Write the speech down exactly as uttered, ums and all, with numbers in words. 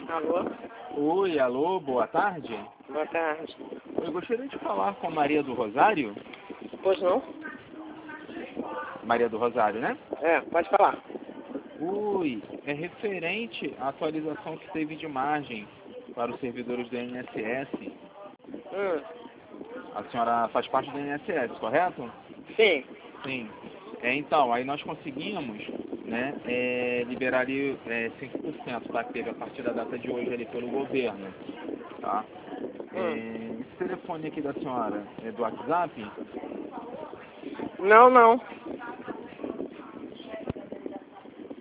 Alô? Oi, alô, boa tarde. Boa tarde. Eu gostaria de falar com Maria do Rosário. Pois não? Maria do Rosário, né? É, pode falar. Oi, é referente à atualização que teve de margem para os servidores do I N S S. Hum, A senhora faz parte do I N S S, correto? sim. Sim. É, então, aí nós conseguimos, né, é, liberar ali é, cinco por cento, tá? Que teve a partir da data de hoje ali pelo governo, tá? Hum. É, esse telefone aqui da senhora é do WhatsApp? Não, não.